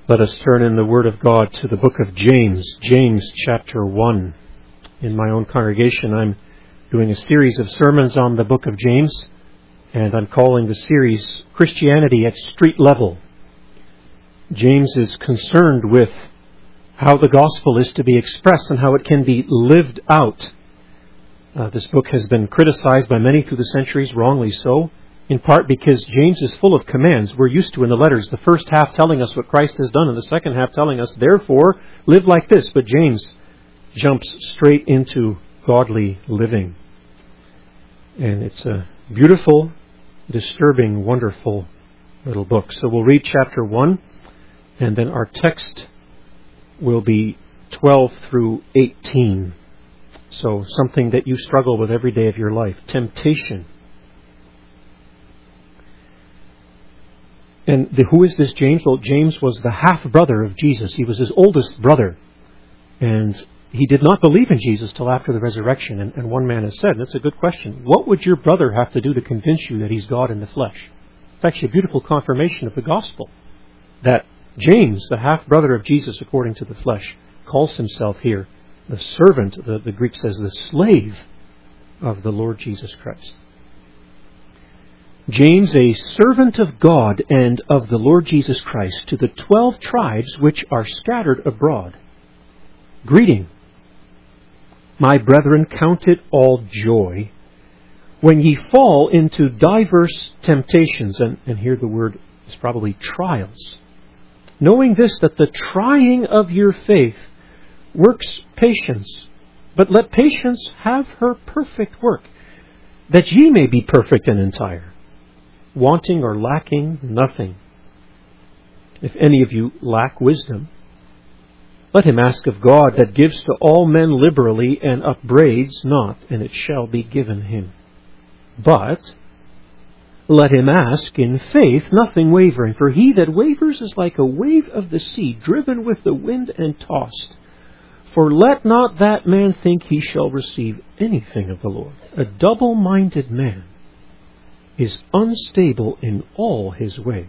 Let us turn in the Word of God to the book of James, James chapter 1. In my own congregation, I'm doing a series of sermons on the book of James, and I'm calling the series Christianity at Street Level. James is concerned with how the gospel is to be expressed and how it can be lived out. This book has been criticized by many through the centuries, wrongly so, in part because James is full of commands. We're used to in the letters, the first half telling us what Christ has done and the second half telling us, therefore, live like this. But James jumps straight into godly living. And it's a beautiful, disturbing, wonderful little book. So we'll read chapter 1, and then our text will be 12 through 18. So something that you struggle with every day of your life. Temptation. And who is this James? Well, James was the half-brother of Jesus. He was his oldest brother. And he did not believe in Jesus till after the resurrection. And one man has said, and that's a good question, what would your brother have to do to convince you that he's God in the flesh? It's actually a beautiful confirmation of the gospel. That James, the half-brother of Jesus according to the flesh, calls himself here the servant, the Greek says the slave of the Lord Jesus Christ. James, a servant of God and of the Lord Jesus Christ, to the 12 tribes which are scattered abroad. Greeting. My brethren, count it all joy when ye fall into diverse temptations, and here the word is probably trials, knowing this, that the trying of your faith works patience. But let patience have her perfect work, that ye may be perfect and entire, wanting or lacking nothing. If any of you lack wisdom, let him ask of God, that gives to all men liberally and upbraids not, and it shall be given him. But let him ask in faith, nothing wavering. For he that wavers is like a wave of the sea, driven with the wind and tossed. For let not that man think he shall receive anything of the Lord. A double-minded man is unstable in all his ways.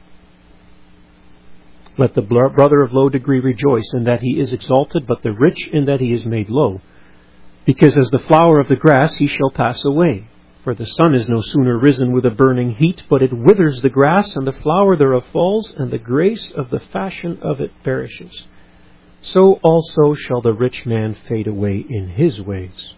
Let the brother of low degree rejoice in that he is exalted, but the rich in that he is made low. Because as the flower of the grass he shall pass away. For the sun is no sooner risen with a burning heat, but it withers the grass, and the flower thereof falls, and the grace of the fashion of it perishes. So also shall the rich man fade away in his ways.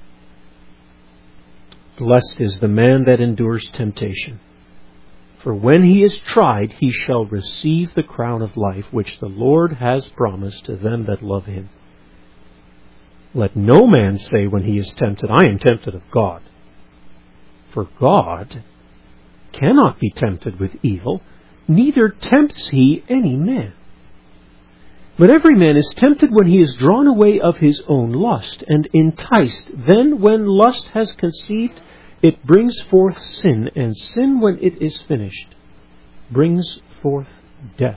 Blessed is the man that endures temptation. For when he is tried, he shall receive the crown of life, which the Lord has promised to them that love him. Let no man say when he is tempted, I am tempted of God. For God cannot be tempted with evil, neither tempts he any man. But every man is tempted when he is drawn away of his own lust, and enticed. Then when lust has conceived, it brings forth sin, and sin, when it is finished, brings forth death.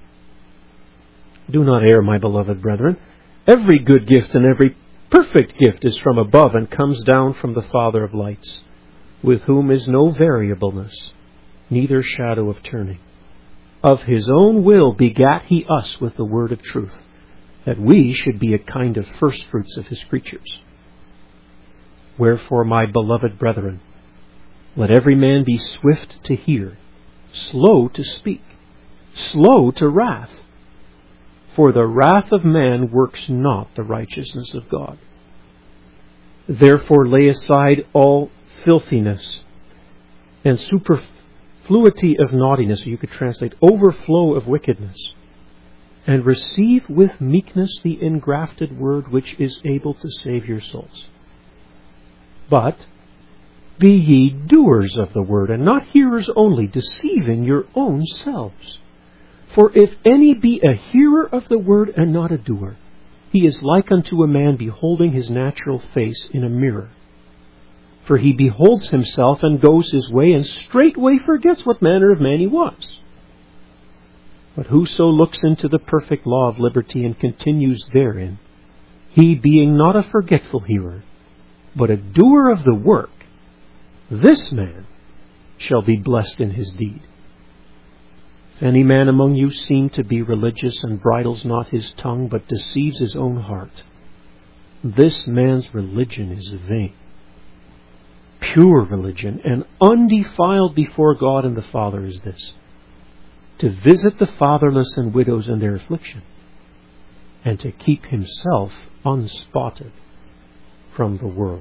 Do not err, my beloved brethren. Every good gift and every perfect gift is from above, and comes down from the Father of lights, with whom is no variableness, neither shadow of turning. Of his own will begat he us with the word of truth, that we should be a kind of firstfruits of his creatures. Wherefore, my beloved brethren, let every man be swift to hear, slow to speak, slow to wrath. For the wrath of man works not the righteousness of God. Therefore lay aside all filthiness and superfluity of naughtiness, or you could translate overflow of wickedness, and receive with meekness the engrafted word, which is able to save your souls. But be ye doers of the word, and not hearers only, deceiving your own selves. For if any be a hearer of the word and not a doer, he is like unto a man beholding his natural face in a mirror. For he beholds himself and goes his way, and straightway forgets what manner of man he was. But whoso looks into the perfect law of liberty and continues therein, he being not a forgetful hearer, but a doer of the work, this man shall be blessed in his deed. If any man among you seem to be religious and bridles not his tongue, but deceives his own heart, this man's religion is vain. Pure religion and undefiled before God and the Father is this: to visit the fatherless and widows in their affliction, and to keep himself unspotted from the world.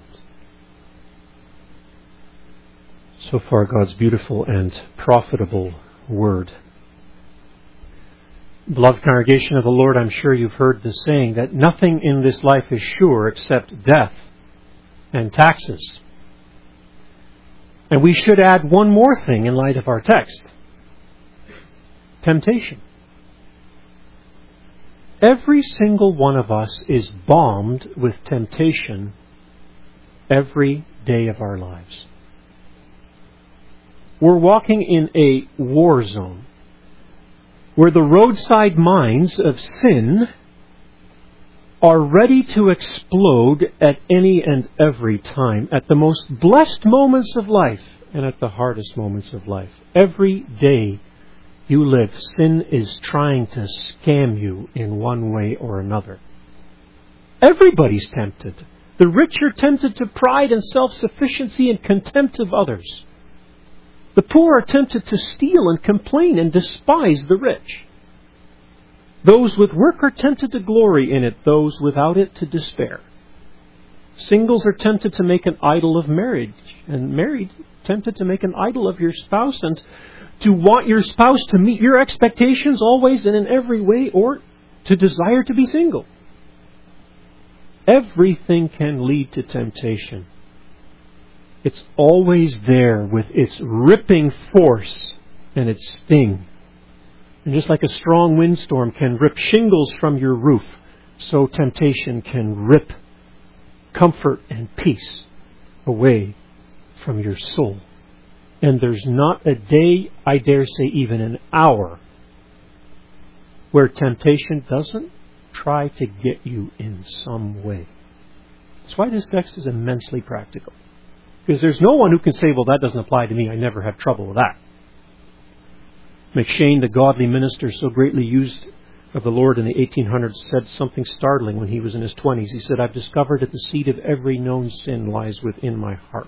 So far, God's beautiful and profitable Word. Beloved congregation of the Lord, I'm sure you've heard the saying that nothing in this life is sure except death and taxes. And we should add one more thing in light of our text: temptation. Every single one of us is bombed with temptation every day of our lives. We're walking in a war zone where the roadside mines of sin are ready to explode at any and every time, at the most blessed moments of life and at the hardest moments of life. Every day you live, sin is trying to scam you in one way or another. Everybody's tempted. The rich are tempted to pride and self-sufficiency and contempt of others. The poor are tempted to steal and complain and despise the rich. Those with work are tempted to glory in it, those without it to despair. Singles are tempted to make an idol of marriage, and married tempted to make an idol of your spouse, and to want your spouse to meet your expectations always and in every way, or to desire to be single. Everything can lead to temptation. It's always there with its ripping force and its sting. And just like a strong windstorm can rip shingles from your roof, so temptation can rip comfort and peace away from your soul. And there's not a day, I dare say even an hour, where temptation doesn't try to get you in some way. That's why this text is immensely practical. Because there's no one who can say, well, that doesn't apply to me, I never have trouble with that. McShane, the godly minister so greatly used of the Lord in the 1800s, said something startling when he was in his 20s. He said, I've discovered that the seed of every known sin lies within my heart.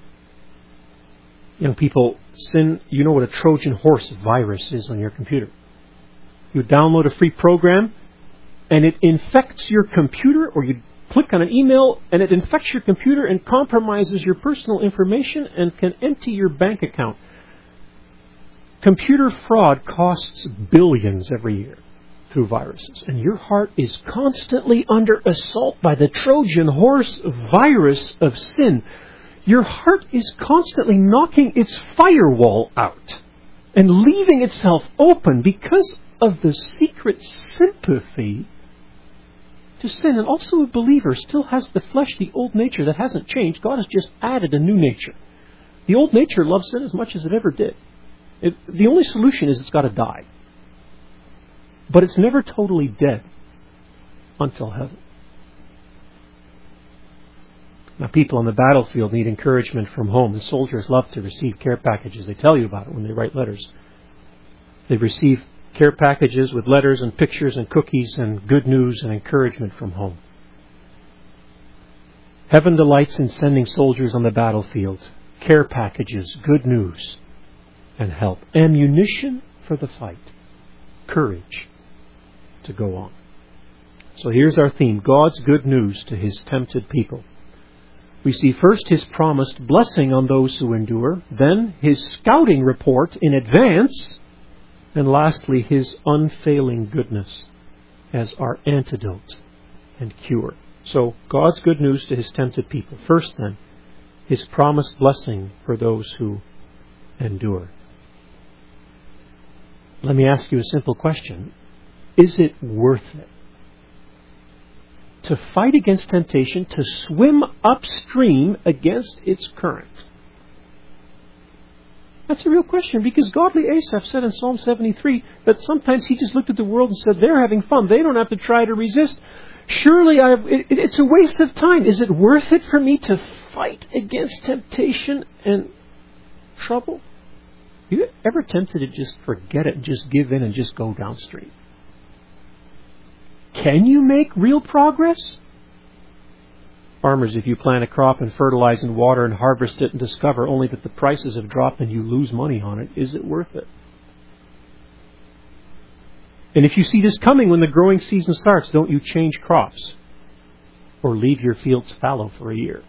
Young people, sin, you know what a Trojan horse virus is on your computer. You download a free program and it infects your computer, or you click on an email and it infects your computer and compromises your personal information and can empty your bank account. Computer fraud costs billions every year through viruses. And your heart is constantly under assault by the Trojan horse virus of sin. Your heart is constantly knocking its firewall out and leaving itself open because of the secret sympathy to sin. And also a believer still has the flesh, the old nature that hasn't changed. God has just added a new nature. The old nature loves sin as much as it ever did. The only solution is it's got to die. But it's never totally dead until heaven. Now, people on the battlefield need encouragement from home, and soldiers love to receive care packages. They tell you about it when they write letters. They receive care packages with letters and pictures and cookies and good news and encouragement from home. Heaven delights in sending soldiers on the battlefield care packages, good news, and help. Ammunition for the fight. Courage to go on. So here's our theme: God's good news to His tempted people. We see first His promised blessing on those who endure, then His scouting report in advance, and lastly His unfailing goodness as our antidote and cure. So God's good news to His tempted people. First then, His promised blessing for those who endure. Let me ask you a simple question. Is it worth it to fight against temptation, to swim upstream against its current? That's a real question, because godly Asaph said in Psalm 73 that sometimes he just looked at the world and said, they're having fun. They don't have to try to resist. Surely it's a waste of time. Is it worth it for me to fight against temptation and trouble? you ever tempted to just forget it and just give in and just go down straight? Can you make real progress? Farmers, if you plant a crop and fertilize and water and harvest it and discover only that the prices have dropped and you lose money on it, is it worth it? And if you see this coming when the growing season starts, don't you change crops or leave your fields fallow for a year.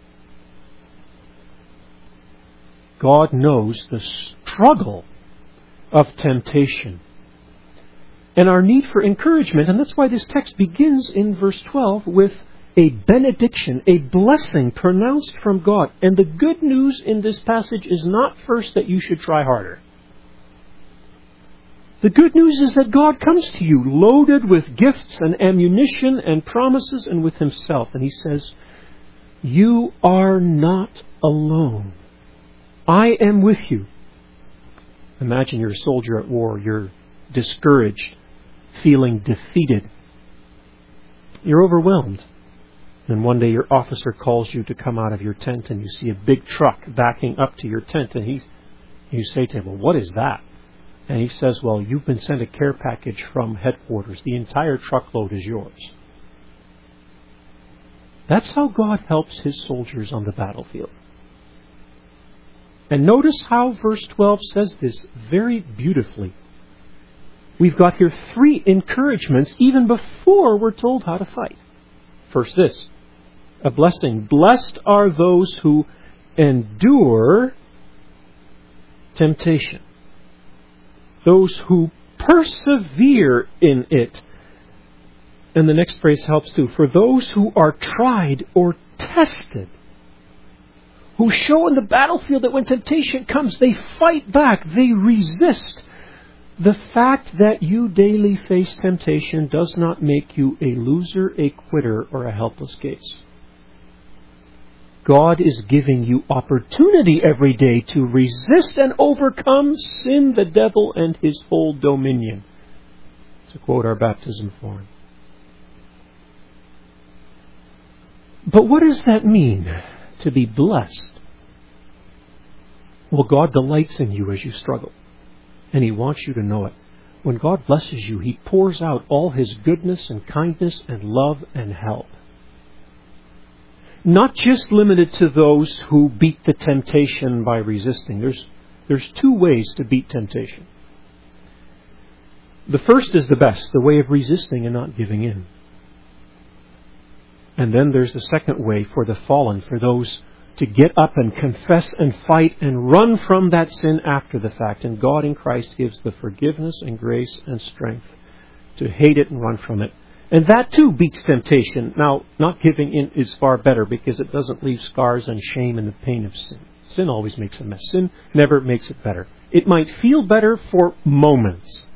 God knows the struggle of temptation and our need for encouragement. And that's why this text begins in verse 12 with a benediction, a blessing pronounced from God. And the good news in this passage is not first that you should try harder. The good news is that God comes to you loaded with gifts and ammunition and promises and with Himself. And He says, you are not alone. I am with you. Imagine you're a soldier at war. You're discouraged, feeling defeated. You're overwhelmed. And one day your officer calls you to come out of your tent and you see a big truck backing up to your tent. And you say to him, well, what is that? And he says, well, you've been sent a care package from headquarters. The entire truckload is yours. That's how God helps His soldiers on the battlefield. And notice how verse 12 says this very beautifully. We've got here 3 encouragements even before we're told how to fight. First this, a blessing. Blessed are those who endure temptation. Those who persevere in it. And the next phrase helps too. For those who are tried or tested, who show in the battlefield that when temptation comes, they fight back, they resist. The fact that you daily face temptation does not make you a loser, a quitter, or a helpless case. God is giving you opportunity every day to resist and overcome sin, the devil, and his whole dominion. To quote our baptism form. But what does that mean, to be blessed? Well, God delights in you as you struggle. And He wants you to know it. When God blesses you, He pours out all His goodness and kindness and love and help. Not just limited to those who beat the temptation by resisting. There's 2 ways to beat temptation. The first is the best, the way of resisting and not giving in. And then there's the second way for the fallen, for those to get up and confess and fight and run from that sin after the fact. And God in Christ gives the forgiveness and grace and strength to hate it and run from it. And that too beats temptation. Now, not giving in is far better because it doesn't leave scars and shame and the pain of sin. Sin always makes a mess. Sin never makes it better. It might feel better for moments.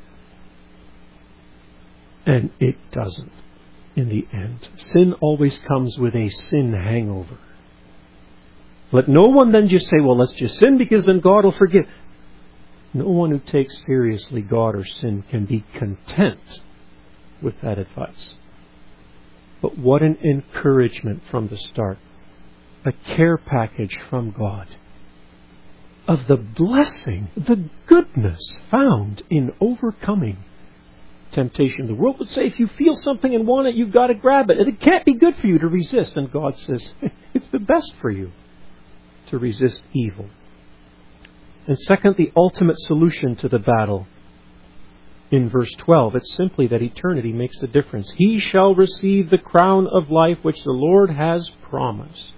And it doesn't in the end. Sin always comes with a sin hangover. Let no one then just say, well, let's just sin because then God will forgive. No one who takes seriously God or sin can be content with that advice. But what an encouragement from the start. A care package from God of the blessing, the goodness found in overcoming temptation. The world would say if you feel something and want it, you've got to grab it. And it can't be good for you to resist. And God says it's the best for you to resist evil. And second, the ultimate solution to the battle. In verse 12, it's simply that eternity makes the difference. He shall receive the crown of life which the Lord has promised.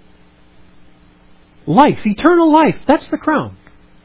Life, eternal life, that's the crown.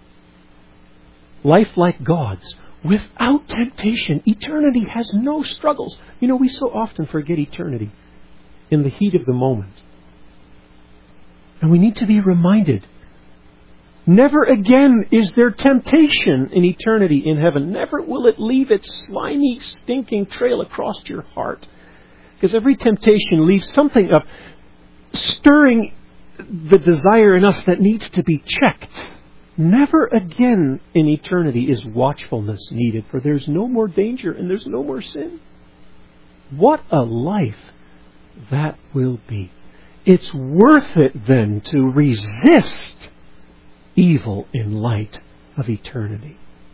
Life like God's. Without temptation, eternity has no struggles. You know, we so often forget eternity in the heat of the moment. And we need to be reminded. Never again is there temptation in eternity in heaven. Never will it leave its slimy, stinking trail across your heart. Because every temptation leaves something up, stirring the desire in us that needs to be checked. Never again in eternity is watchfulness needed, for there's no more danger and there's no more sin. What a life that will be. It's worth it then to resist evil in light of eternity.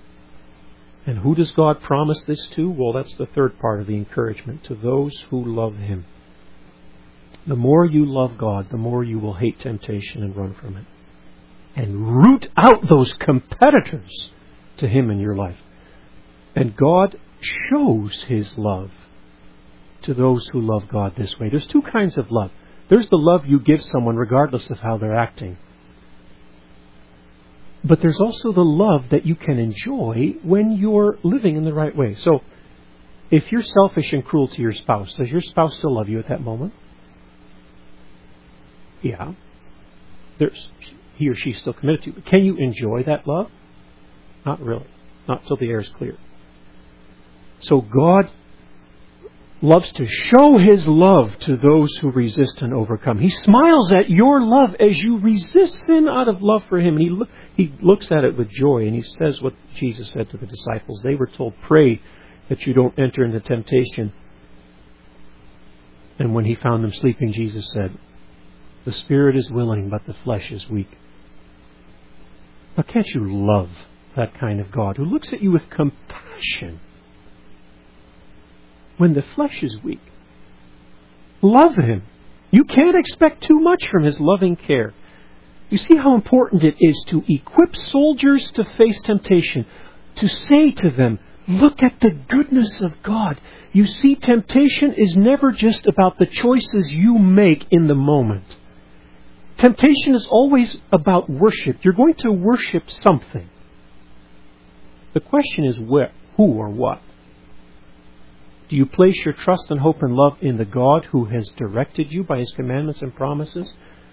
And who does God promise this to? Well, that's the third part of the encouragement. To those who love Him. The more you love God, the more you will hate temptation and run from it. And root out those competitors to Him in your life. And God shows His love to those who love God this way. There's two kinds of love. There's the love you give someone regardless of how they're acting. But there's also the love that you can enjoy when you're living in the right way. So, if you're selfish and cruel to your spouse, does your spouse still love you at that moment? Yeah. He or she's still committed to you. But can you enjoy that love? Not really. Not till the air is clear. So God loves to show His love to those who resist and overcome. He smiles at your love as you resist sin out of love for Him. And He looks at it with joy, and He says what Jesus said to the disciples. They were told, pray that you don't enter into temptation. And when He found them sleeping, Jesus said, the spirit is willing, but the flesh is weak. Now, can't you love that kind of God who looks at you with compassion when the flesh is weak? Love Him. You can't expect too much from His loving care. You see how important it is to equip soldiers to face temptation, to say to them, look at the goodness of God. You see, temptation is never just about the choices you make in the moment. Temptation is always about worship. You're going to worship something. The question is where, who or what? Do you place your trust and hope and love in the God who has directed you by His commandments and promises?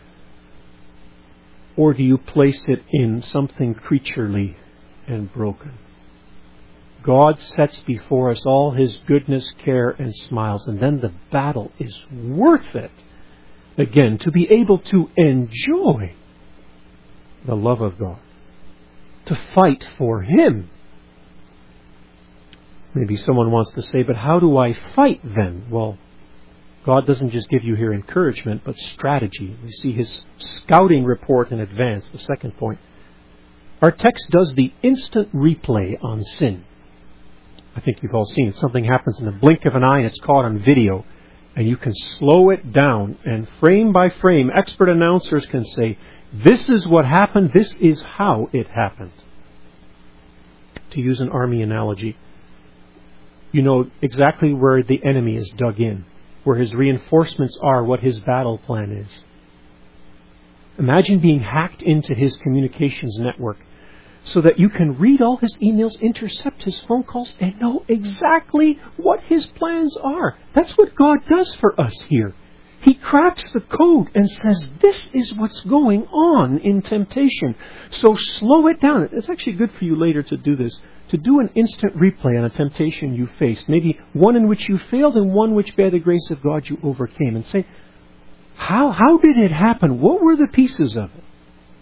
Or do you place it in something creaturely and broken? God sets before us all His goodness, care, and smiles, and then the battle is worth it. Again, to be able to enjoy the love of God, to fight for Him. Maybe someone wants to say, but how do I fight then? Well, God doesn't just give you here encouragement, but strategy. We see His scouting report in advance, the second point. Our text does the instant replay on sin. I think you've all seen it. Something happens in the blink of an eye and it's caught on video. And you can slow it down, and frame by frame, expert announcers can say, this is what happened, this is how it happened. To use an army analogy, you know exactly where the enemy is dug in, where his reinforcements are, what his battle plan is. Imagine being hacked into his communications network so that you can read all his emails, intercept his phone calls, and know exactly what his plans are. That's what God does for us here. He cracks the code and says, this is what's going on in temptation. So slow it down. It's actually good for you later to do this, to do an instant replay on a temptation you faced, maybe one in which you failed and one which by the grace of God you overcame, and say, how did it happen? What were the pieces of it?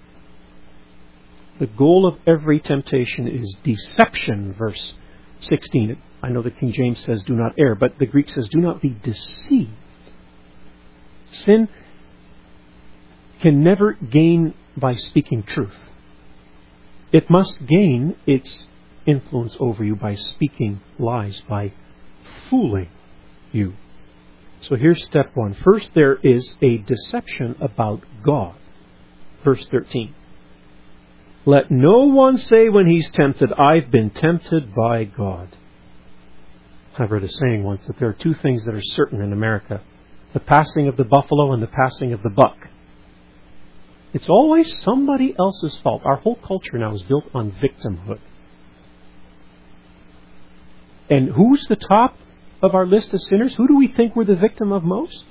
The goal of every temptation is deception, verse 16. I know the King James says, do not err, but the Greek says, do not be deceived. Sin can never gain by speaking truth. It must gain its influence over you by speaking lies, by fooling you. So here's step one. First, there is a deception about God. Verse 13. Let no one say when he's tempted, I've been tempted by God. I read a saying once that there are two things that are certain in America. The passing of the buffalo and the passing of the buck. It's always somebody else's fault. Our whole culture now is built on victimhood. And who's the top of our list of sinners? Who do we think we're the victim of most?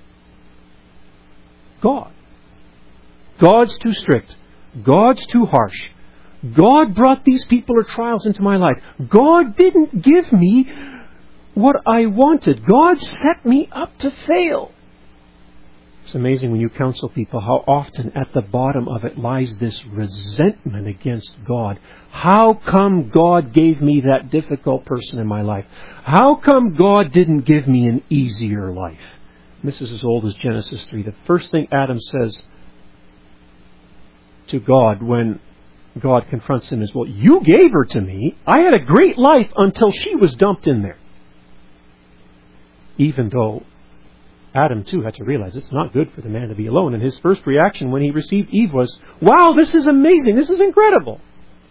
God. God's too strict. God's too harsh. God brought these people or trials into my life. God didn't give me what I wanted. God set me up to fail. It's amazing when you counsel people how often at the bottom of it lies this resentment against God. How come God gave me that difficult person in my life? How come God didn't give me an easier life? And this is as old as Genesis 3. The first thing Adam says to God when God confronts him as, well, you gave her to me. I had a great life until she was dumped in there. Even though Adam, too, had to realize it's not good for the man to be alone. And his first reaction when he received Eve was, wow, this is amazing. This is incredible.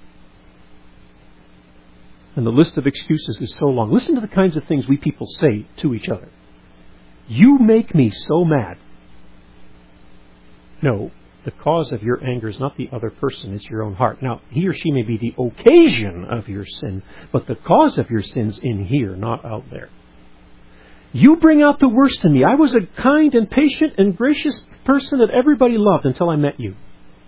And the list of excuses is so long. Listen to the kinds of things we people say to each other. You make me so mad. No, the cause of your anger is not the other person, it's your own heart. Now, he or she may be the occasion of your sin, but the cause of your sin's in here, not out there. You bring out the worst in me. I was a kind and patient and gracious person that everybody loved until I met you.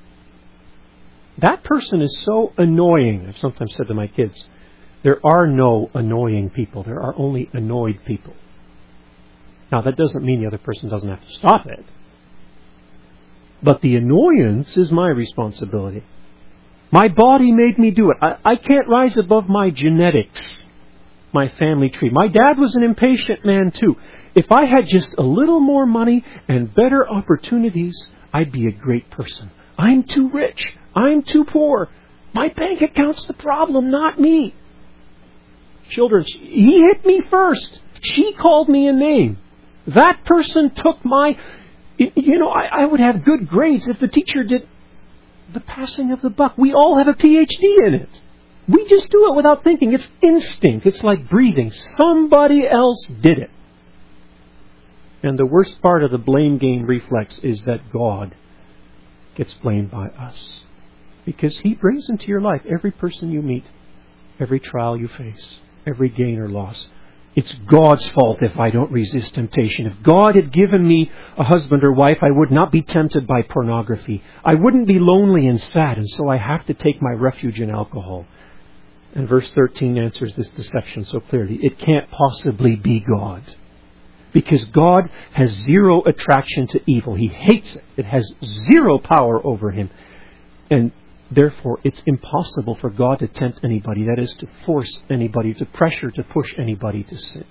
That person is so annoying. I've sometimes said to my kids, there are no annoying people. There are only annoyed people. Now, that doesn't mean the other person doesn't have to stop it. But the annoyance is my responsibility. My body made me do it. I can't rise above my genetics, my family tree. My dad was an impatient man too. If I had just a little more money and better opportunities, I'd be a great person. I'm too rich. I'm too poor. My bank account's the problem, not me. Children, he hit me first. She called me a name. That person took my... I would have good grades if the teacher did the passing of the buck. We all have a PhD in it. We just do it without thinking. It's instinct. It's like breathing. Somebody else did it. And the worst part of the blame game reflex is that God gets blamed by us. Because He brings into your life every person you meet, every trial you face, every gain or loss. It's God's fault if I don't resist temptation. If God had given me a husband or wife, I would not be tempted by pornography. I wouldn't be lonely and sad, and so I have to take my refuge in alcohol. And verse 13 answers this deception so clearly. It can't possibly be God. Because God has zero attraction to evil. He hates it. It has zero power over Him. And therefore, it's impossible for God to tempt anybody. That is, to force anybody, to pressure, to push anybody to sin.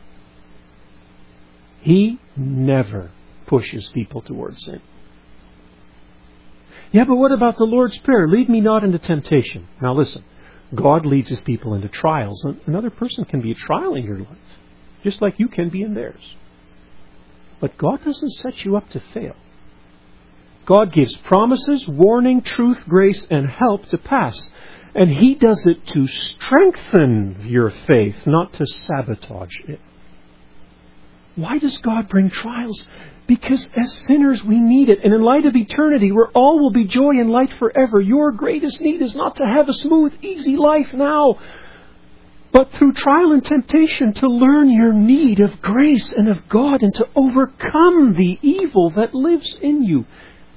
He never pushes people towards sin. Yeah, but what about the Lord's Prayer? Lead me not into temptation. Now listen, God leads His people into trials. Another person can be a trial in your life, just like you can be in theirs. But God doesn't set you up to fail. God gives promises, warning, truth, grace, and help to pass. And He does it to strengthen your faith, not to sabotage it. Why does God bring trials? Because as sinners we need it. And in light of eternity, where all will be joy and light forever, your greatest need is not to have a smooth, easy life now, but through trial and temptation to learn your need of grace and of God and to overcome the evil that lives in you.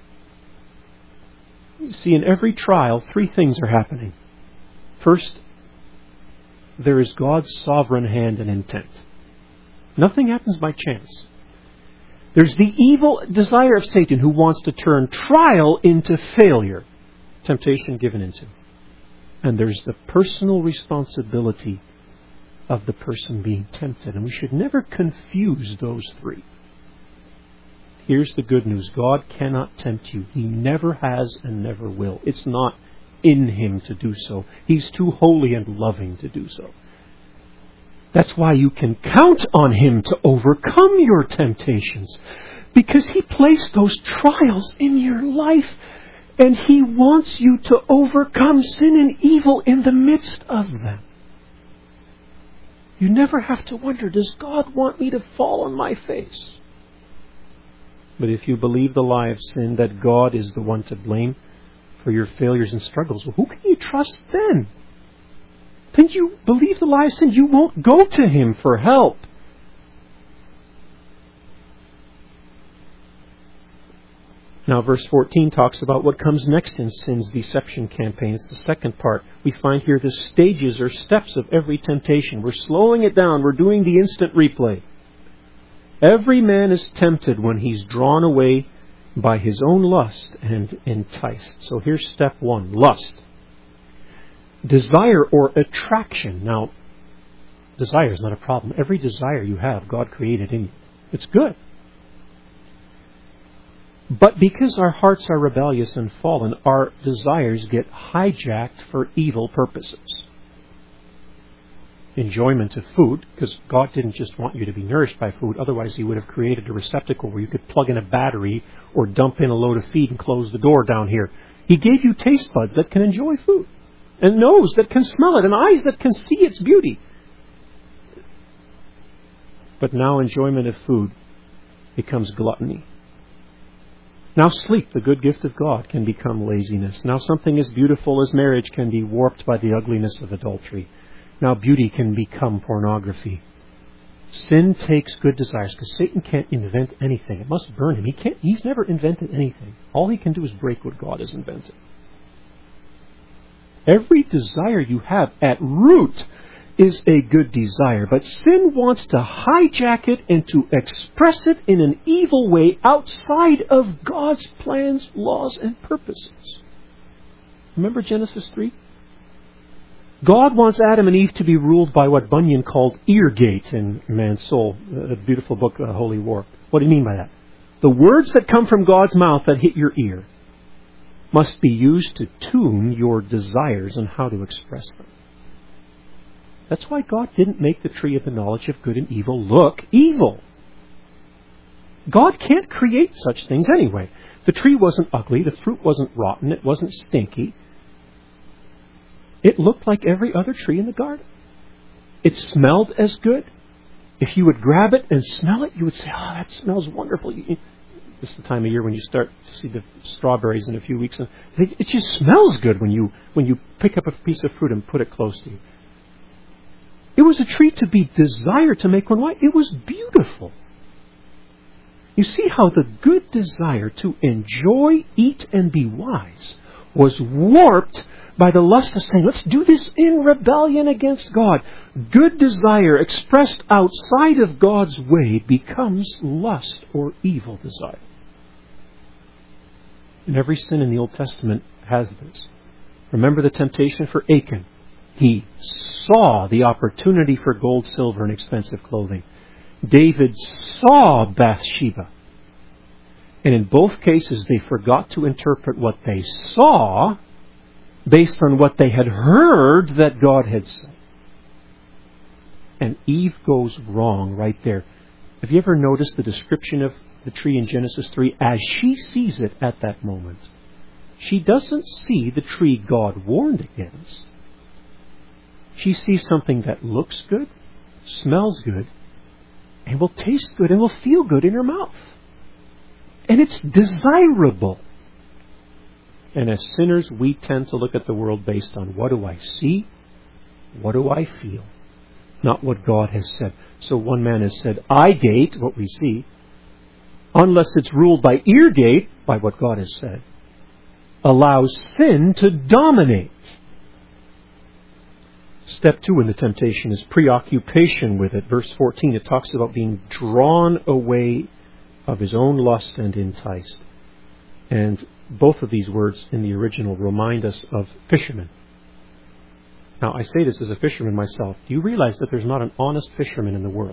You see, in every trial, three things are happening. First, there is God's sovereign hand and intent. Nothing happens by chance. There's the evil desire of Satan who wants to turn trial into failure, temptation given into. And there's the personal responsibility of the person being tempted. And we should never confuse those three. Here's the good news. God cannot tempt you. He never has and never will. It's not in Him to do so. He's too holy and loving to do so. That's why you can count on Him to overcome your temptations. Because He placed those trials in your life. And He wants you to overcome sin and evil in the midst of them. You never have to wonder, does God want me to fall on my face? But if you believe the lie of sin, that God is the one to blame for your failures and struggles, well, who can you trust then? Then you believe the lie of sin, you won't go to Him for help. Now, verse 14 talks about what comes next in sin's deception campaign. It's the second part. We find here the stages or steps of every temptation. We're slowing it down. We're doing the instant replay. Every man is tempted when he's drawn away by his own lust and enticed. So here's step one, lust. Desire or attraction. Now, desire is not a problem. Every desire you have, God created in you. It's good. But because our hearts are rebellious and fallen, our desires get hijacked for evil purposes. Enjoyment of food, because God didn't just want you to be nourished by food, otherwise He would have created a receptacle where you could plug in a battery or dump in a load of feed and close the door down here. He gave you taste buds that can enjoy food, and nose that can smell it, and eyes that can see its beauty. But now enjoyment of food becomes gluttony. Now sleep, the good gift of God, can become laziness. Now something as beautiful as marriage can be warped by the ugliness of adultery. Now beauty can become pornography. Sin takes good desires, because Satan can't invent anything. It must burn him. He's never invented anything. All he can do is break what God has invented. Every desire you have at root is a good desire, but sin wants to hijack it and to express it in an evil way outside of God's plans, laws, and purposes. Remember Genesis 3? God wants Adam and Eve to be ruled by what Bunyan called ear gate in Man's Soul, a beautiful book, Holy War. What do you mean by that? The words that come from God's mouth that hit your ear must be used to tune your desires and how to express them. That's why God didn't make the tree of the knowledge of good and evil look evil. God can't create such things anyway. The tree wasn't ugly, the fruit wasn't rotten, it wasn't stinky. It looked like every other tree in the garden. It smelled as good. If you would grab it and smell it, you would say, "Oh, that smells wonderful." This is the time of year when you start to see the strawberries in a few weeks. And it just smells good when you pick up a piece of fruit and put it close to you. It was a tree to be desired to make one white. It was beautiful. You see how the good desire to enjoy, eat, and be wise was warped by the lust of saying, let's do this in rebellion against God. Good desire expressed outside of God's way becomes lust or evil desire. And every sin in the Old Testament has this. Remember the temptation for Achan. He saw the opportunity for gold, silver, and expensive clothing. David saw Bathsheba. And in both cases, they forgot to interpret what they saw based on what they had heard that God had said. And Eve goes wrong right there. Have you ever noticed the description of the tree in Genesis 3 as she sees it at that moment? She doesn't see the tree God warned against. She sees something that looks good, smells good, and will taste good and will feel good in her mouth. And it's desirable. And as sinners, we tend to look at the world based on what do I see, what do I feel, not what God has said. So one man has said, eye gate, what we see, unless it's ruled by ear gate, by what God has said, allows sin to dominate. Step 2 in the temptation is preoccupation with it. Verse 14, it talks about being drawn away of his own lust and enticed. And both of these words in the original remind us of fishermen. Now, I say this as a fisherman myself. Do you realize that there's not an honest fisherman in the world?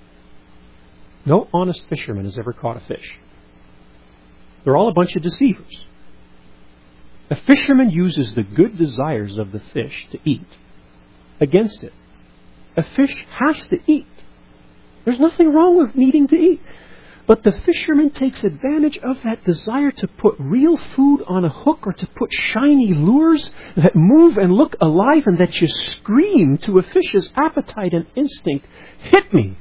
No honest fisherman has ever caught a fish. They're all a bunch of deceivers. A fisherman uses the good desires of the fish to eat against it. A fish has to eat. There's nothing wrong with needing to eat. But the fisherman takes advantage of that desire to put real food on a hook or to put shiny lures that move and look alive and that you scream to a fish's appetite and instinct, hit me.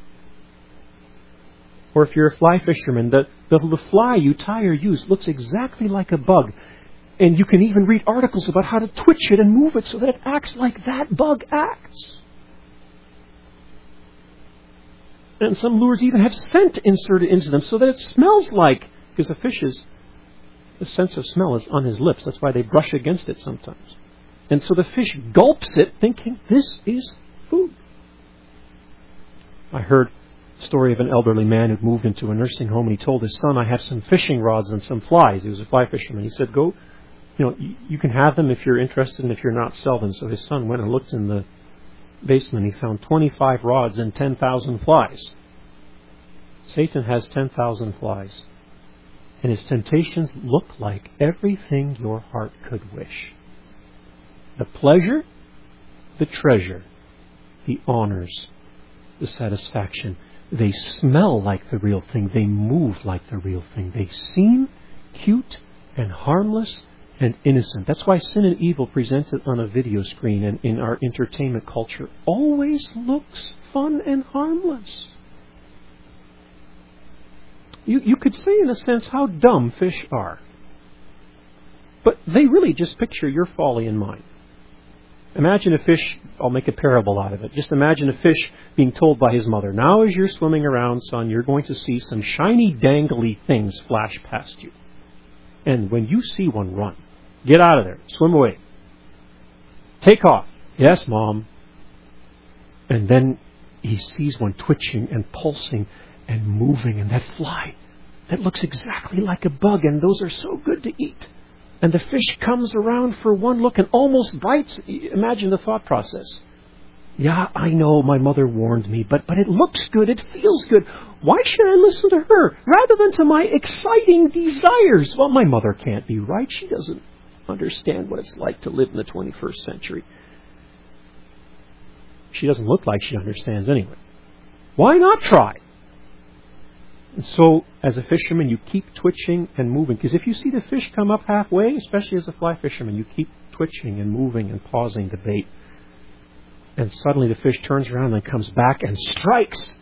Or if you're a fly fisherman, the fly you tie or use looks exactly like a bug. And you can even read articles about how to twitch it and move it so that it acts like that bug acts. And some lures even have scent inserted into them so that it smells like, because the sense of smell is on his lips. That's why they brush against it sometimes. And so the fish gulps it thinking, this is food. I heard a story of an elderly man who moved into a nursing home and he told his son, I have some fishing rods and some flies. He was a fly fisherman. He said, go, you can have them if you're interested, and if you're not, sell them. So his son went and looked in the basement. He found 25 rods and 10,000 flies. Satan has 10,000 flies. And his temptations look like everything your heart could wish. The pleasure, the treasure, the honors, the satisfaction. They smell like the real thing. They move like the real thing. They seem cute and harmless and innocent. That's why sin and evil presented on a video screen and in our entertainment culture always looks fun and harmless. You could say in a sense how dumb fish are. But they really just picture your folly and mine. Imagine a fish, I'll make a parable out of it. Just imagine a fish being told by his mother, now as you're swimming around, son, you're going to see some shiny, dangly things flash past you. And when you see one, run. Get out of there. Swim away. Take off. Yes, Mom. And then he sees one twitching and pulsing and moving, and that fly that looks exactly like a bug, and those are so good to eat. And the fish comes around for one look and almost bites. Imagine the thought process. Yeah, I know my mother warned me, but it looks good, it feels good. Why should I listen to her rather than to my exciting desires? Well, my mother can't be right. She doesn't understand what it's like to live in the 21st century. She doesn't look like she understands anyway. Why not try? And so, as a fisherman, you keep twitching and moving. Because if you see the fish come up halfway, especially as a fly fisherman, you keep twitching and moving and pausing the bait. And suddenly the fish turns around and comes back and strikes.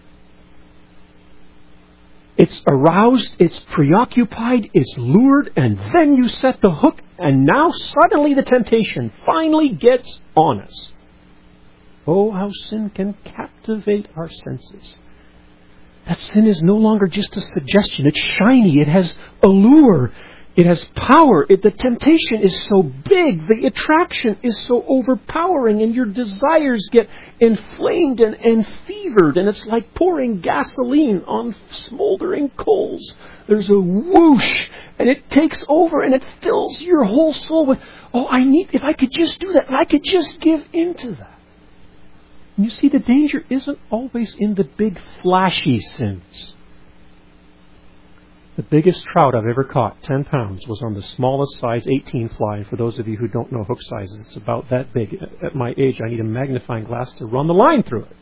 It's aroused, it's preoccupied, it's lured, and then you set the hook, and now suddenly the temptation finally gets on us. Oh, how sin can captivate our senses. That sin is no longer just a suggestion. It's shiny. It has allure. It has power. The temptation is so big. The attraction is so overpowering. And your desires get inflamed and fevered. And it's like pouring gasoline on smoldering coals. There's a whoosh. And it takes over and it fills your whole soul with, if I could just do that. If I could just give into that. You see, the danger isn't always in the big flashy sins. The biggest trout I've ever caught, 10 pounds, was on the smallest size 18 fly. And for those of you who don't know hook sizes, it's about that big. At my age, I need a magnifying glass to run the line through it.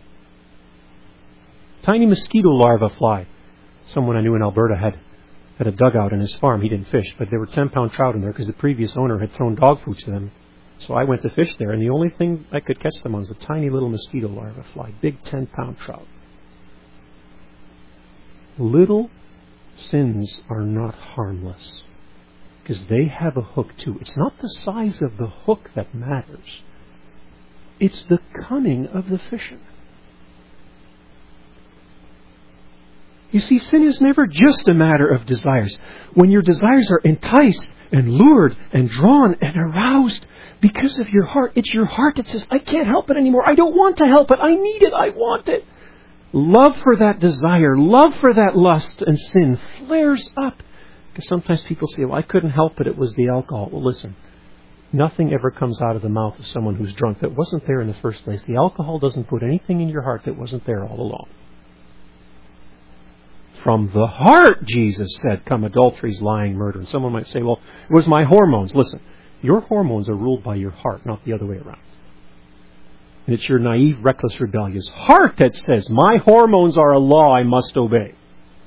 Tiny mosquito larva fly. Someone I knew in Alberta had a dugout in his farm. He didn't fish, but there were 10-pound trout in there because the previous owner had thrown dog food to them. So I went to fish there, and the only thing I could catch them on was a tiny little mosquito larva fly, big 10-pound trout. Little sins are not harmless because they have a hook too. It's not the size of the hook that matters. It's the cunning of the fisherman. You see, sin is never just a matter of desires. When your desires are enticed and lured and drawn and aroused because of your heart, it's your heart that says, I can't help it anymore. I don't want to help it. I need it. I want it. Love for that desire, love for that lust and sin flares up. Because sometimes people say, well, I couldn't help it. It was the alcohol. Well, listen, nothing ever comes out of the mouth of someone who's drunk that wasn't there in the first place. The alcohol doesn't put anything in your heart that wasn't there all along. From the heart, Jesus said, come adulteries, lying, murder. And someone might say, well, it was my hormones. Listen, your hormones are ruled by your heart, not the other way around. And it's your naive, reckless, rebellious heart that says, my hormones are a law I must obey.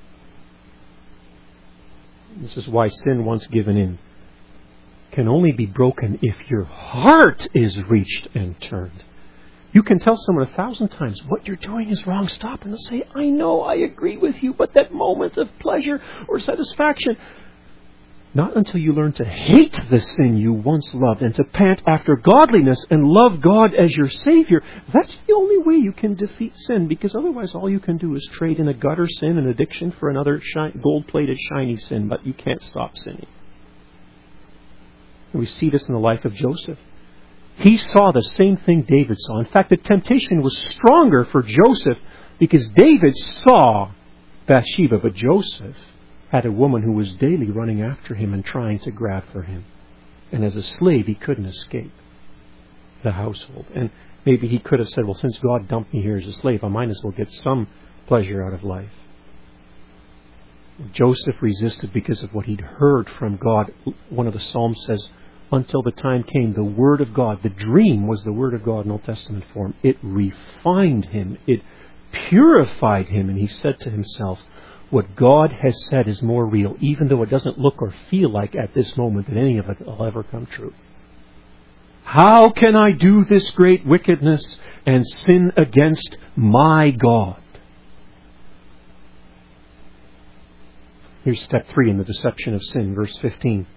This is why sin, once given in, can only be broken if your heart is reached and turned. You can tell someone 1,000 times, what you're doing is wrong, stop. And they'll say, I know, I agree with you, but that moment of pleasure or satisfaction, not until you learn to hate the sin you once loved and to pant after godliness and love God as your Savior. That's the only way you can defeat sin, because otherwise all you can do is trade in a gutter sin, an addiction, for another gold-plated shiny sin, but you can't stop sinning. And we see this in the life of Joseph. He saw the same thing David saw. In fact, the temptation was stronger for Joseph because David saw Bathsheba, but Joseph had a woman who was daily running after him and trying to grab for him. And as a slave, he couldn't escape the household. And maybe he could have said, well, since God dumped me here as a slave, I might as well get some pleasure out of life. Joseph resisted because of what he'd heard from God. One of the Psalms says, until the time came, the Word of God, the dream was the Word of God in Old Testament form. It refined him. It purified him. And he said to himself, what God has said is more real, even though it doesn't look or feel like at this moment that any of it will ever come true. How can I do this great wickedness and sin against my God? Here's step 3 in the deception of sin, verse 15.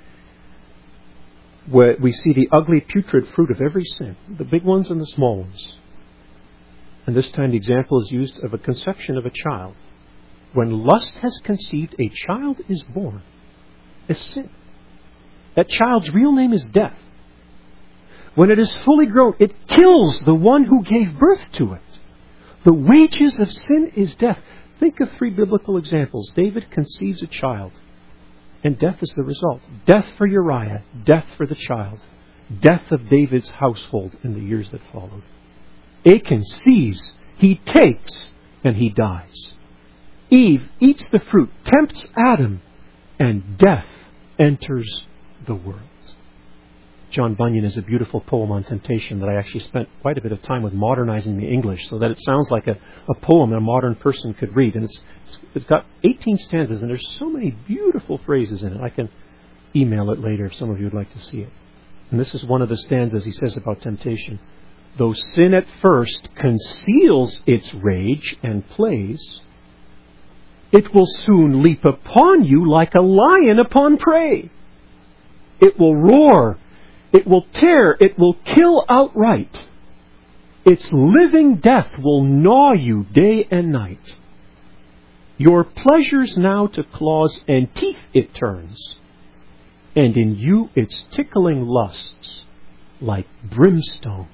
Where we see the ugly, putrid fruit of every sin, the big ones and the small ones. And this time the example is used of a conception of a child. When lust has conceived, a child is born. A sin. That child's real name is death. When it is fully grown, it kills the one who gave birth to it. The wages of sin is death. Think of 3 biblical examples. David conceives a child, and death is the result. Death for Uriah, death for the child, death of David's household in the years that followed. Achan sees, he takes, and he dies. Eve eats the fruit, tempts Adam, and death enters the world. John Bunyan has a beautiful poem on temptation that I actually spent quite a bit of time with modernizing the English so that it sounds like a poem that a modern person could read. And it's got 18 stanzas, and there's so many beautiful phrases in it. I can email it later if some of you would like to see it. And this is one of the stanzas he says about temptation. Though sin at first conceals its rage and plays, it will soon leap upon you like a lion upon prey. It will roar. It will tear, it will kill outright. Its living death will gnaw you day and night. Your pleasures now to claws and teeth it turns, and in you its tickling lusts, like brimstone,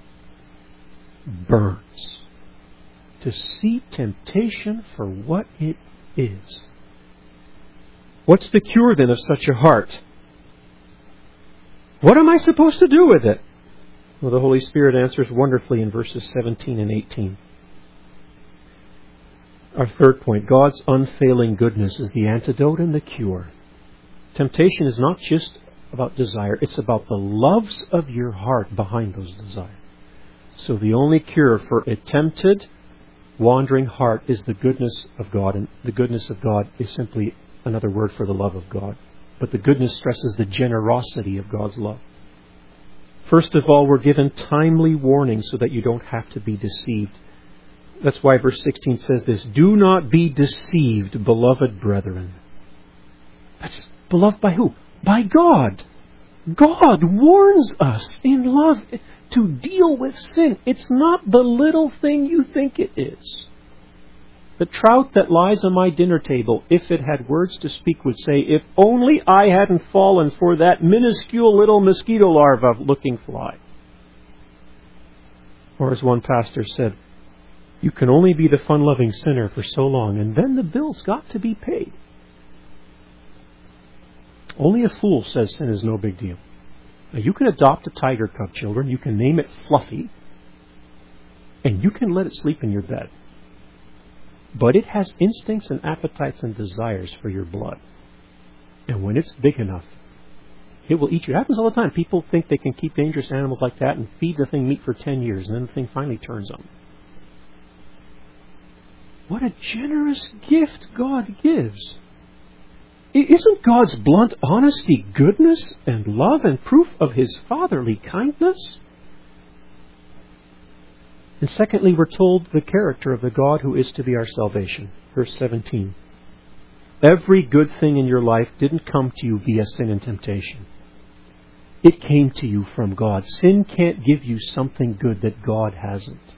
burns. To see temptation for what it is. What's the cure then of such a heart? What am I supposed to do with it? Well, the Holy Spirit answers wonderfully in verses 17 and 18. Our third point, God's unfailing goodness is the antidote and the cure. Temptation is not just about desire, it's about the loves of your heart behind those desires. So the only cure for a tempted, wandering heart is the goodness of God, and the goodness of God is simply another word for the love of God. But the goodness stresses the generosity of God's love. First of all, we're given timely warning so that you don't have to be deceived. That's why verse 16 says this, do not be deceived, beloved brethren. That's beloved by who? By God. God warns us in love to deal with sin. It's not the little thing you think it is. The trout that lies on my dinner table, if it had words to speak, would say, if only I hadn't fallen for that minuscule little mosquito larva looking fly. Or as one pastor said, you can only be the fun-loving sinner for so long, and then the bill's got to be paid. Only a fool says sin is no big deal. Now, you can adopt a tiger cub, children. You can name it Fluffy, and you can let it sleep in your bed. But it has instincts and appetites and desires for your blood. And when it's big enough, it will eat you. It happens all the time. People think they can keep dangerous animals like that and feed the thing meat for 10 years, and then the thing finally turns on them. What a generous gift God gives. Isn't God's blunt honesty goodness and love and proof of His fatherly kindness? And secondly, we're told the character of the God who is to be our salvation. Verse 17. Every good thing in your life didn't come to you via sin and temptation. It came to you from God. Sin can't give you something good that God hasn't.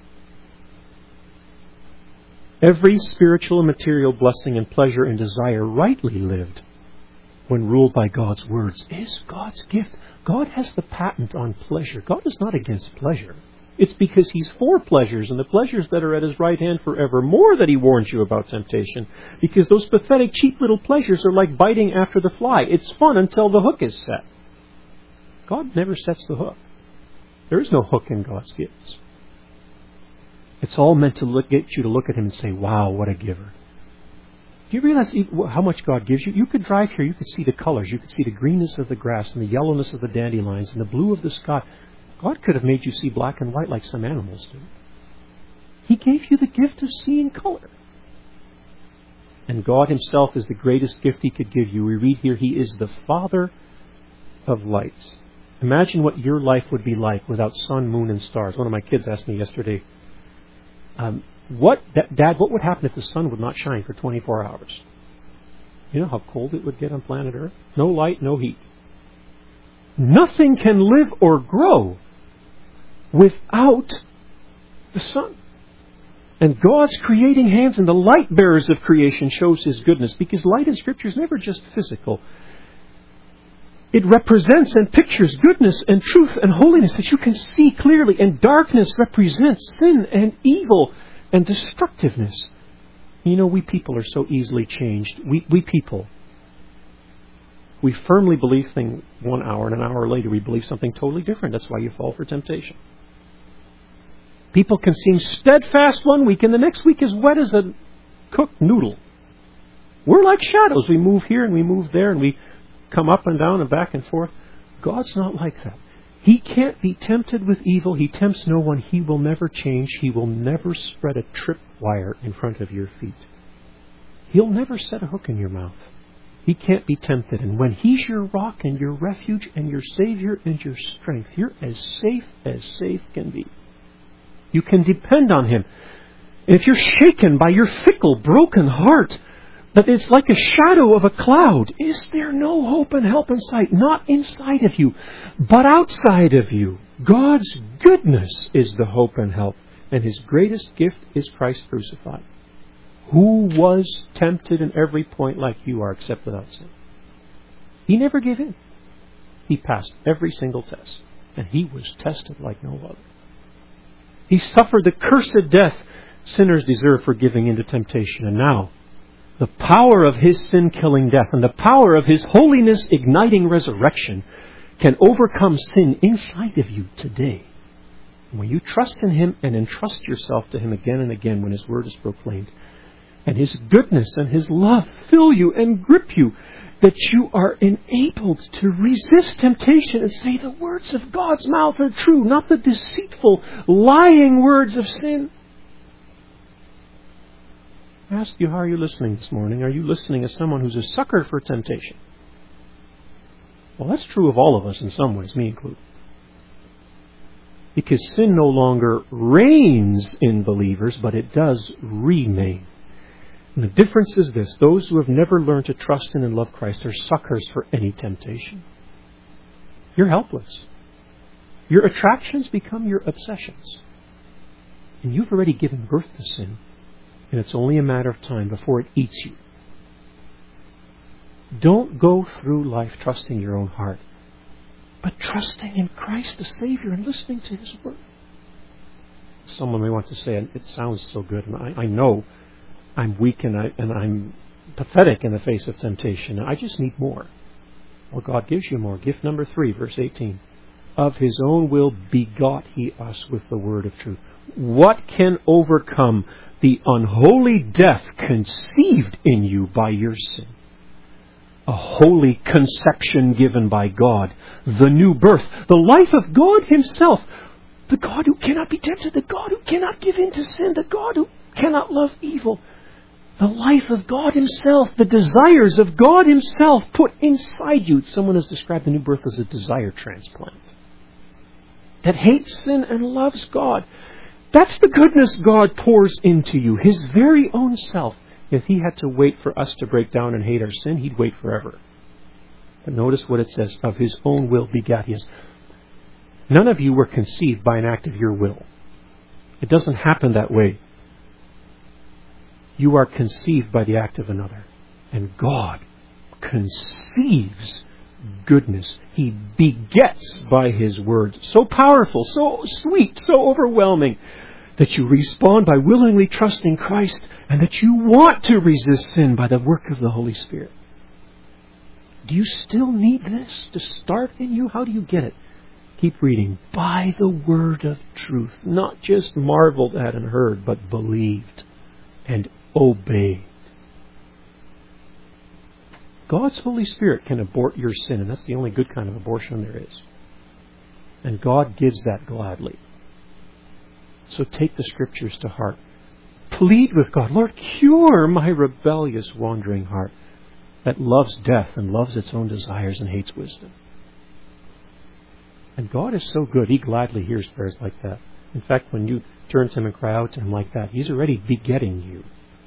Every spiritual and material blessing and pleasure and desire rightly lived, when ruled by God's words, is God's gift. God has the patent on pleasure. God is not against pleasure. It's because He's for pleasures, and the pleasures that are at His right hand forevermore that He warns you about temptation. Because those pathetic, cheap little pleasures are like biting after the fly. It's fun until the hook is set. God never sets the hook. There is no hook in God's gifts. It's all meant to get you to look at Him and say, wow, what a giver. Do you realize how much God gives you? You could drive here, you could see the colors, you could see the greenness of the grass and the yellowness of the dandelions and the blue of the sky. God could have made you see black and white like some animals do. He gave you the gift of seeing color. And God Himself is the greatest gift He could give you. We read here, He is the Father of lights. Imagine what your life would be like without sun, moon, and stars. One of my kids asked me yesterday, Dad, what would happen if the sun would not shine for 24 hours? You know how cold it would get on planet Earth? No light, no heat. Nothing can live or grow without the sun. And God's creating hands and the light bearers of creation shows His goodness, because light in Scripture is never just physical. It represents and pictures goodness and truth and holiness that you can see clearly. And darkness represents sin and evil and destructiveness. You know, we people are so easily changed. We people, we firmly believe things 1 hour, and an hour later we believe something totally different. That's why you fall for temptation. People can seem steadfast one week, and the next week as wet as a cooked noodle. We're like shadows. We move here and we move there, and we come up and down and back and forth. God's not like that. He can't be tempted with evil. He tempts no one. He will never change. He will never spread a tripwire in front of your feet. He'll never set a hook in your mouth. He can't be tempted. And when He's your rock and your refuge and your Savior and your strength, you're as safe can be. You can depend on Him. And if you're shaken by your fickle, broken heart, that it's like a shadow of a cloud, is there no hope and help in sight? Not inside of you, but outside of you. God's goodness is the hope and help. And His greatest gift is Christ crucified, who was tempted in every point like you are, except without sin. He never gave in. He passed every single test. And He was tested like no other. He suffered the cursed death sinners deserve for giving into temptation. And now, the power of His sin-killing death and the power of His holiness-igniting resurrection can overcome sin inside of you today. When you trust in Him and entrust yourself to Him again and again when His Word is proclaimed, and His goodness and His love fill you and grip you, that you are enabled to resist temptation and say the words of God's mouth are true, not the deceitful, lying words of sin. I ask you, how are you listening this morning? Are you listening as someone who's a sucker for temptation? Well, that's true of all of us in some ways, me included. Because sin no longer reigns in believers, but it does remain. And the difference is this: those who have never learned to trust in and love Christ are suckers for any temptation. You're helpless. Your attractions become your obsessions. And you've already given birth to sin, and it's only a matter of time before it eats you. Don't go through life trusting your own heart, but trusting in Christ the Savior and listening to His Word. Someone may want to say, it sounds so good, and I know I'm weak and I'm pathetic in the face of temptation. I just need more. Well, God gives you more. Gift number 3, verse 18. Of His own will begot He us with the word of truth. What can overcome the unholy death conceived in you by your sin? A holy conception given by God. The new birth. The life of God Himself. The God who cannot be tempted. The God who cannot give in to sin. The God who cannot love evil. The life of God Himself, the desires of God Himself put inside you. Someone has described the new birth as a desire transplant. That hates sin and loves God. That's the goodness God pours into you, His very own self. If He had to wait for us to break down and hate our sin, He'd wait forever. But notice what it says: of His own will begat He us. None of you were conceived by an act of your will. It doesn't happen that way. You are conceived by the act of another. And God conceives goodness. He begets by His word. So powerful, so sweet, so overwhelming, that you respond by willingly trusting Christ, and that you want to resist sin by the work of the Holy Spirit. Do you still need this to start in you? How do you get it? Keep reading. By the word of truth. Not just marveled at and heard, but believed and obeyed. God's Holy Spirit can abort your sin, and that's the only good kind of abortion there is. And God gives that gladly. So take the Scriptures to heart. Plead with God, Lord, cure my rebellious, wandering heart that loves death and loves its own desires and hates wisdom. And God is so good, He gladly hears prayers like that. In fact, when you turn to Him and cry out to Him like that, He's already begetting you.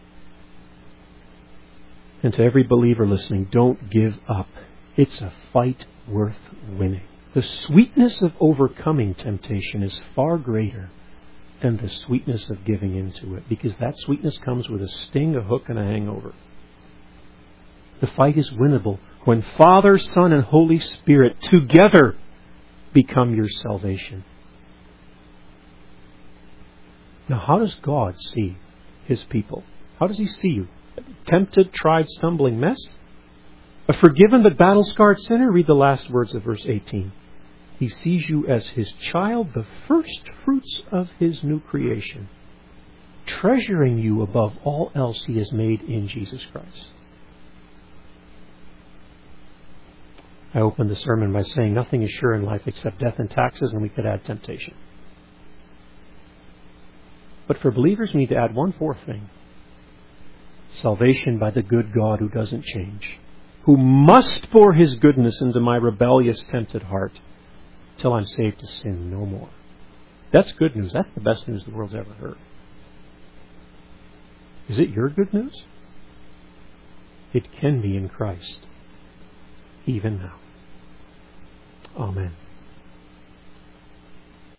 And to every believer listening, don't give up. It's a fight worth winning. The sweetness of overcoming temptation is far greater than the sweetness of giving into it, because that sweetness comes with a sting, a hook, and a hangover. The fight is winnable when Father, Son, and Holy Spirit together become your salvation. Now, how does God see His people? How does He see you? A tempted, tried, stumbling mess? A forgiven but battle-scarred sinner? Read the last words of verse 18. He sees you as His child, the first fruits of His new creation, treasuring you above all else He has made in Jesus Christ. I opened the sermon by saying nothing is sure in life except death and taxes, and we could add temptation. But for believers, we need to add one fourth thing. Salvation by the good God who doesn't change, who must pour His goodness into my rebellious, tempted heart till I'm saved to sin no more. That's good news. That's the best news the world's ever heard. Is it your good news? It can be in Christ, even now. Amen.